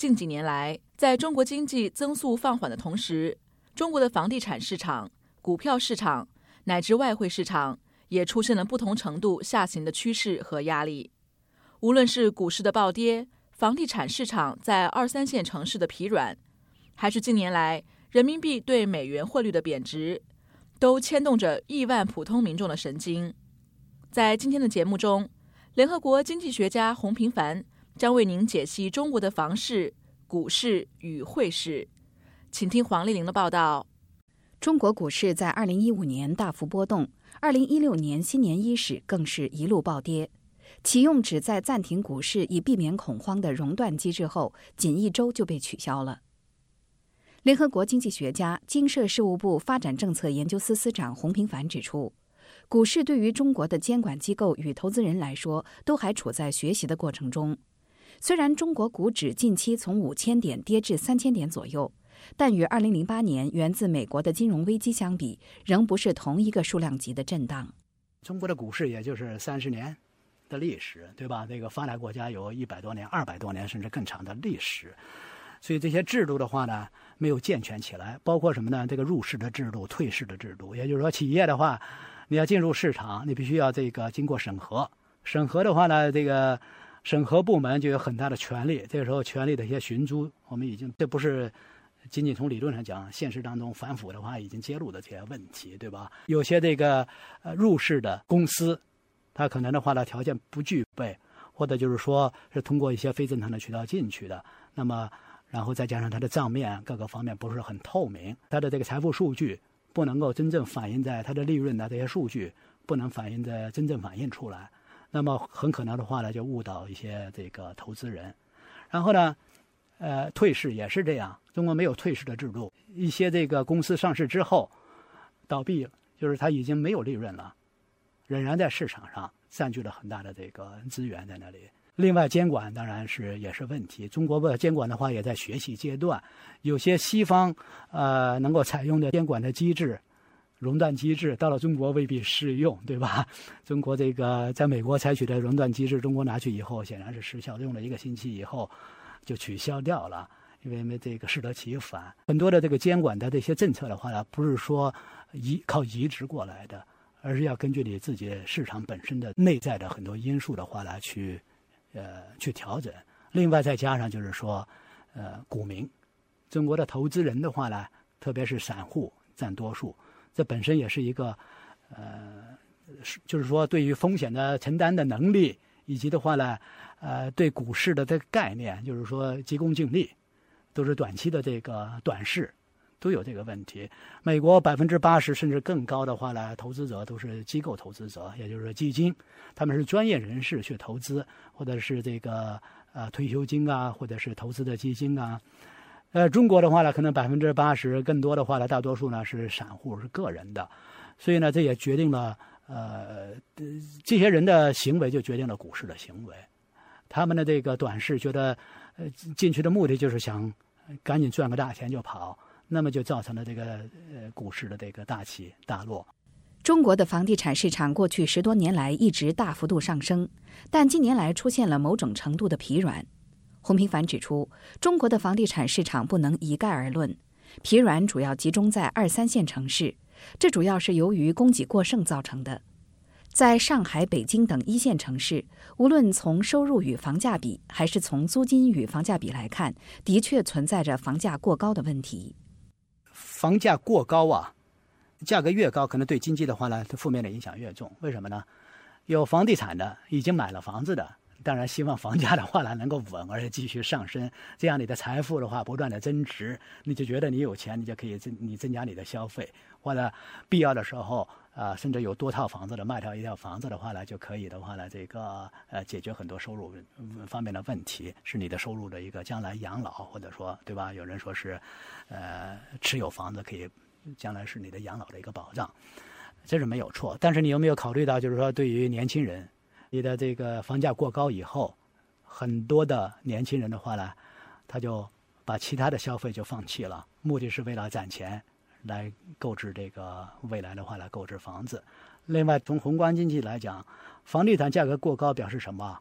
近几年来，在中国经济增速放缓的同时，中国的房地产市场、股票市场乃至外汇市场也出现了不同程度下行的趋势和压力。无论是股市的暴跌，房地产市场在2、3线城市的疲软，还是近年来人民币对美元汇率的贬值，都牵动着亿万普通民众的神经。在今天的节目中，联合国经济学家洪平凡将为您解析中国的房市、股市与汇市。请听黄丽玲的报道。 中国股市在2015年大幅波动，2016年新年伊始更是一路暴跌。启用旨在暂停股市以避免恐慌的熔断机制后，仅1周就被取消了。联合国经济学家、经社事务部发展政策研究司司长洪平凡指出，股市对于中国的监管机构与投资人来说，都还处在学习的过程中。虽然中国股指近期从5000点跌至3000点左右，但与2008年源自美国的金融危机相比，仍不是同一个数量级的震荡。 中国的股市也就是30年的历史，对吧？这个发达国家有100多年、200多年甚至更长的历史，所以这些制度的话呢，没有健全起来。包括什么呢？这个入市的制度、退市的制度。也就是说，企业的话，你要进入市场，你必须要这个经过审核。审核的话呢，这个审核部门就有很大的权力。这个时候，权力的一些寻租，我们已经这不是仅仅从理论上讲，现实当中反腐的话已经揭露的这些问题，对吧？有些这个入市的公司，它可能的话呢条件不具备，或者就是说是通过一些非正常的渠道进去的，那么然后再加上它的账面各个方面不是很透明，它的这个财富数据不能够真正反映在它的利润的这些数据不能真正反映出来，那么很可能的话呢就误导一些这个投资人。然后呢退市也是这样，中国没有退市的制度，一些这个公司上市之后倒闭，就是它已经没有利润了，仍然在市场上占据了很大的这个资源在那里。另外监管当然也是问题，中国的监管的话也在学习阶段，有些西方能够采用的监管的机制、熔断机制到了中国未必适用，对吧？中国这个在美国采取的熔断机制，中国拿去以后显然是失效，用了1个星期以后就取消掉了，因为这个适得其反。很多的这个监管的这些政策的话呢，不是说靠移植过来的，而是要根据你自己市场本身的内在的很多因素的话来去调整。另外再加上就是说股民，中国的投资人的话呢，特别是散户占多数，这本身也是一个就是说对于风险的承担的能力，以及的话呢对股市的这个概念，就是说急功近利，都是短期的这个短视，都有这个问题。美国80%甚至更高的话呢，投资者都是机构投资者，也就是说基金，他们是专业人士去投资，或者是这个退休金啊，或者是投资的基金啊。中国的话呢，可能80%更多的话呢，大多数呢是散户，是个人的，所以呢，这也决定了这些人的行为就决定了股市的行为。他们的这个短视觉得进去的目的就是想赶紧赚个大钱就跑，那么就造成了这个股市的这个大起大落。 中国的房地产市场过去10多年来一直大幅度上升，但近年来出现了某种程度的疲软。洪平凡指出，中国的房地产市场不能一概而论，疲软主要集中在2、3线城市，这主要是由于供给过剩造成的。在上海、北京等1线城市，无论从收入与房价比，还是从租金与房价比来看，的确存在着房价过高的问题。 房价过高啊，价格越高，可能对经济的话呢，负面的影响越重。为什么呢？有房地产的，已经买了房子的，当然希望房价的话呢能够稳，而且继续上升，这样你的财富的话不断的增值，你就觉得你有钱，你就可以增加你的消费，或者必要的时候甚至有多套房子的卖掉1套房子的话呢，就可以的话呢，这个解决很多收入方面的问题，是你的收入的一个将来养老，或者说对吧？有人说是持有房子可以将来是你的养老的一个保障，这是没有错。但是你有没有考虑到，就是说对于年轻人，你的这个房价过高以后，很多的年轻人的话呢，他就把其他的消费就放弃了，目的是为了攒钱来购置这个未来的话来购置房子。另外从宏观经济来讲，房地产价格过高表示什么？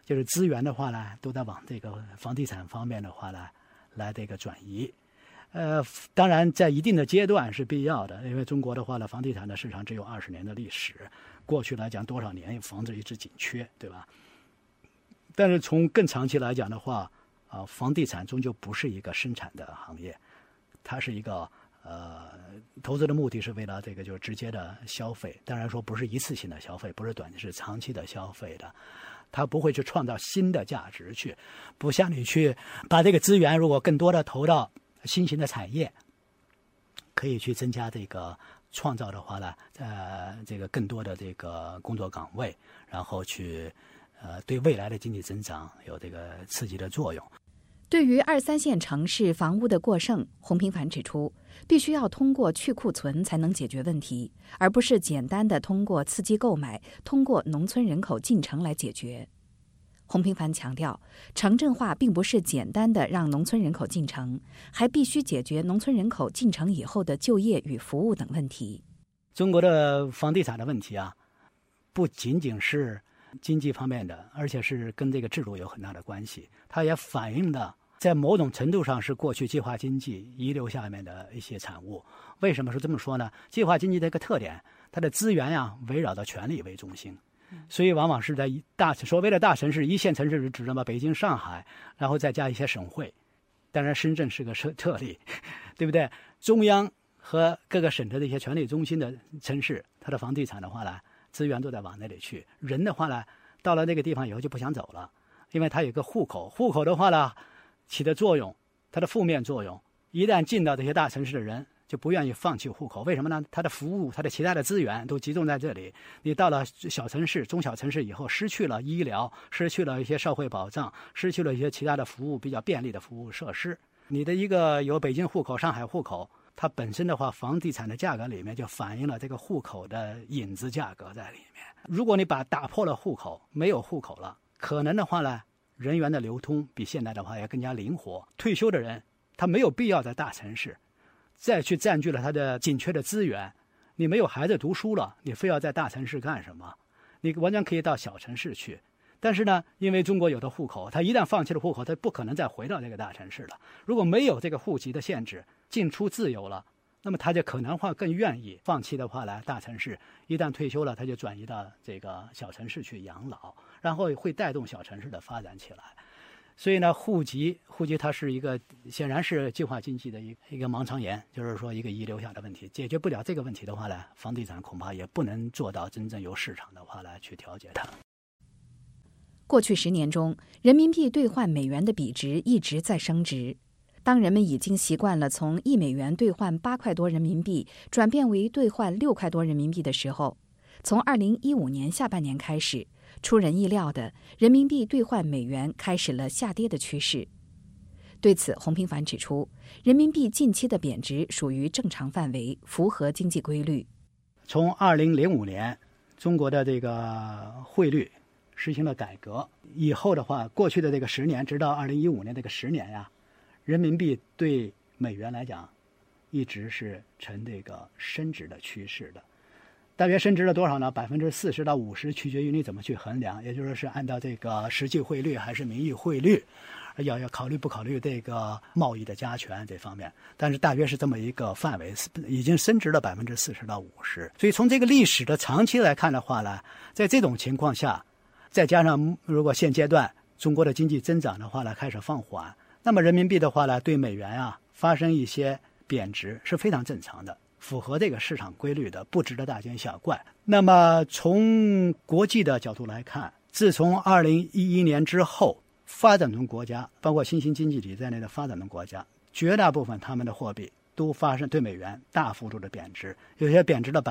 就是资源的话呢，都在往这个房地产方面的话呢，来这个转移。当然在一定的阶段是必要的，因为中国的话呢，房地产的市场只有20年的历史，过去来讲多少年房子一直紧缺，对吧？但是从更长期来讲的话，房地产终究不是一个生产的行业，它是一个投资的目的是为了这个就是直接的消费，当然说不是一次性的消费，不是短期，是长期的消费的。它不会去创造新的价值去，不像你去把这个资源如果更多的投到新型的产业，可以去增加这个创造的话呢，这个更多的这个工作岗位，然后去对未来的经济增长有这个刺激的作用。 对于2、3线城市房屋的过剩，洪平凡指出，必须要通过去库存才能解决问题，而不是简单的通过刺激购买、通过农村人口进城来解决。洪平凡强调，城镇化并不是简单的让农村人口进城，还必须解决农村人口进城以后的就业与服务等问题。 中国的房地产的问题啊，不仅仅是经济方面的，而且是跟这个制度有很大的关系。它也反映了在某种程度上是过去计划经济遗留下面的一些产物。为什么是这么说呢？计划经济的一个特点，它的资源呀围绕着权力为中心，所以往往是在所谓的大城市，一线城市是指什么？北京、上海，然后再加一些省会。当然，深圳是个特例，对不对？中央和各个省的这些权力中心的城市，它的房地产的话呢，资源都在往那里去。人的话呢，到了那个地方以后就不想走了，因为它有个户口，户口的话呢，起的作用，它的负面作用，一旦进到这些大城市的人就不愿意放弃户口。为什么呢？它的服务，它的其他的资源都集中在这里。你到了小城市、中小城市以后，失去了医疗，失去了一些社会保障，失去了一些其他的服务比较便利的服务设施。你的一个有北京户口、上海户口，它本身的话，房地产的价格里面就反映了这个户口的引子价格在里面。如果你打破了户口，没有户口了，可能的话呢，人员的流通比现在的话要更加灵活。退休的人，他没有必要在大城市再去占据了他的紧缺的资源。你没有孩子读书了，你非要在大城市干什么？你完全可以到小城市去。但是呢，因为中国有的户口，他一旦放弃了户口，他不可能再回到这个大城市了。如果没有这个户籍的限制，进出自由了，那么他就可能会更愿意放弃的话来大城市。一旦退休了，他就转移到这个小城市去养老，然后会带动小城市的发展起来。所以呢，户籍它是一个显然是计划经济的一个盲肠炎，就是说一个遗留下的问题。解决不了这个问题的话呢，房地产恐怕也不能做到真正由市场的话来去调节它。 过去10年中，人民币兑换美元的比值一直在升值。当人们已经习惯了从1美元兑换8块多人民币转变为兑换6块多人民币的时候，从2015年下半年开始，出人意料的，人民币兑换美元开始了下跌的趋势。对此，洪平凡指出，人民币近期的贬值属于正常范围，符合经济规律。 从2005年，中国的这个汇率实行了改革以后的话，过去的这个10年，直到2015年这个10年呀，人民币对美元来讲，一直是呈这个升值的趋势的。大约升值了多少呢？40%到50%，取决于你怎么去衡量，也就是说是按照这个实际汇率还是名义汇率，要考虑不考虑这个贸易的加权这方面。但是大约是这么一个范围，已经升值了40%到50%。所以从这个历史的长期来看的话呢，在这种情况下，再加上如果现阶段中国的经济增长的话呢开始放缓，那么人民币的话呢对美元啊发生一些贬值是非常正常的，符合这个市场规律的，不值得大惊小怪。那么从国际的角度来看，自从2011年之后，发展中国家包括新兴经济体在内的发展中国家，绝大部分他们的货币都发生对美元大幅度的贬值，有些贬值了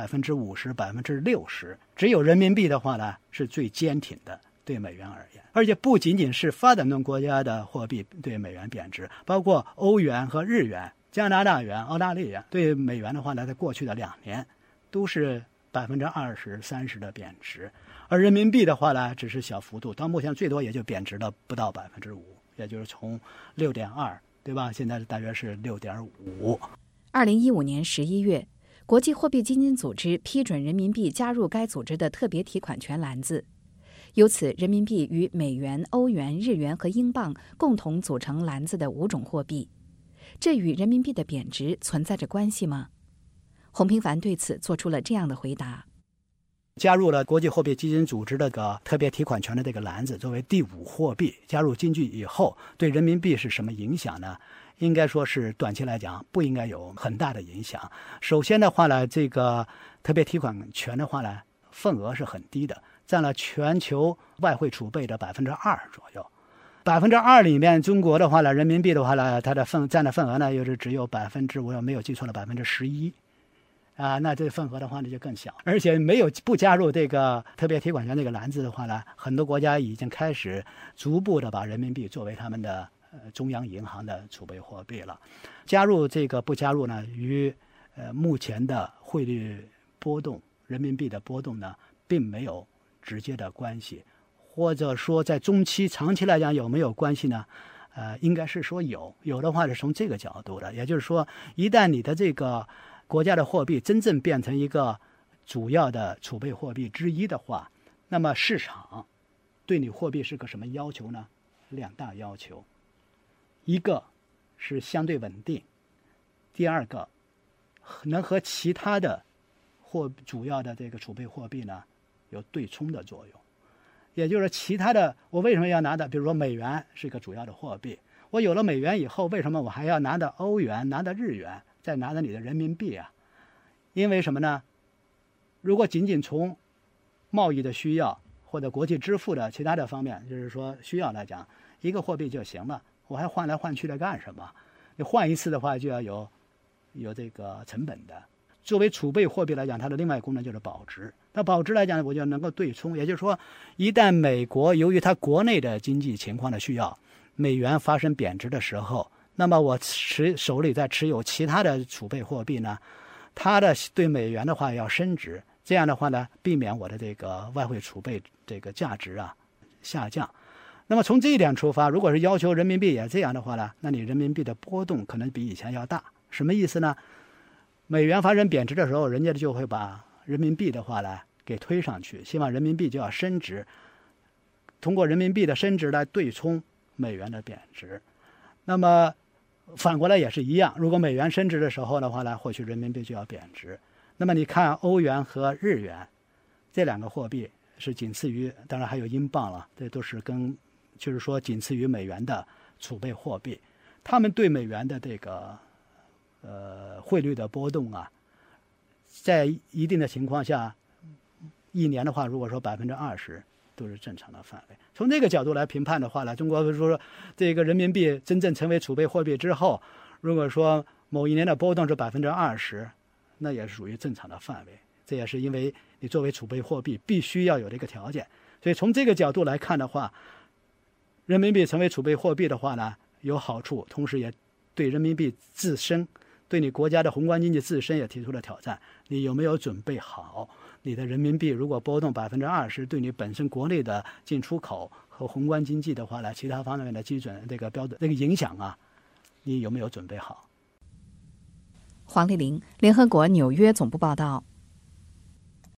50%、60%，只有人民币的话呢是最坚挺的，对美元而言。而且不仅仅是发展中国家的货币对美元贬值，包括欧元和日元、加拿大元、澳大利亚对美元的话呢，在过去的2年都是20%、30%的贬值，而人民币的话呢，只是小幅度，到目前最多也就贬值了不到5%，也就是从6.2%，对吧？现在大约是6.5%。 2015年11月，国际货币基金组织批准人民币加入该组织的特别提款权篮子。 由此，人民币与美元、欧元、日元和英镑共同组成篮子的5种货币，这与人民币的贬值存在着关系吗？洪平凡对此做出了这样的回答： 加入了国际货币基金组织的特别提款权的这个篮子，作为第5货币加入经济以后，对人民币是什么影响呢？应该说是短期来讲不应该有很大的影响。首先的话呢，这个特别提款权的话呢，份额是很低的，占了全球外汇储备的2%左右。2%里面，中国的话呢，人民币的话呢，它的占的份额呢，又是只有我要没有记错了11%。那这个份额的话呢就更小，而且不加入这个特别提款权这个篮子的话呢，很多国家已经开始逐步的把人民币作为他们的中央银行的储备货币了。加入这个不加入呢，与目前的汇率波动、人民币的波动呢，并没有直接的关系，或者说在中期、长期来讲有没有关系呢？应该是说有的话是从这个角度的，也就是说，一旦你的这个国家的货币真正变成一个主要的储备货币之一的话，那么市场对你货币是个什么要求呢？2大要求，一个是相对稳定，第二个能和其他的主要的这个储备货币呢有对冲的作用。也就是其他的，我为什么要拿的？比如说美元是一个主要的货币，我有了美元以后，为什么我还要拿的欧元、拿的日元，再拿着你的人民币啊？因为什么呢？如果仅仅从贸易的需要或者国际支付的其他的方面，就是说需要来讲，一个货币就行了，我还换来换去的干什么？你换一次的话就要有这个成本的。作为储备货币来讲，它的另外一个功能就是保值。那保值来讲，我就能够对冲，也就是说，一旦美国由于它国内的经济情况的需要，美元发生贬值的时候，那么我手里在持有其他的储备货币呢，它的对美元的话要升值，这样的话呢，避免我的这个外汇储备这个价值下降。那么从这一点出发，如果是要求人民币也这样的话呢，那你人民币的波动可能比以前要大。什么意思呢？美元发生贬值的时候，人家就会把人民币的话呢给推上去，希望人民币就要升值，通过人民币的升值来对冲美元的贬值。那么反过来也是一样，如果美元升值的时候的话呢，或许人民币就要贬值。那么你看欧元和日元这2个货币是仅次于，当然还有英镑了，这都是就是说仅次于美元的储备货币，他们对美元的这个汇率的波动在一定的情况下，一年的话，如果说20%都是正常的范围。从这个角度来评判的话呢，中国说这个人民币真正成为储备货币之后，如果说某一年的波动是20%，那也是属于正常的范围。这也是因为你作为储备货币必须要有这个条件，所以从这个角度来看的话，人民币成为储备货币的话呢，有好处，同时也对人民币自身，对你国家的宏观经济自身也提出了挑战。你有没有准备好？你的人民币如果波动20%，对你本身国内的进出口和宏观经济的话呢，其他方面的基准这个标准这个影响你有没有准备好？ 黄丽玲，联合国纽约总部报道。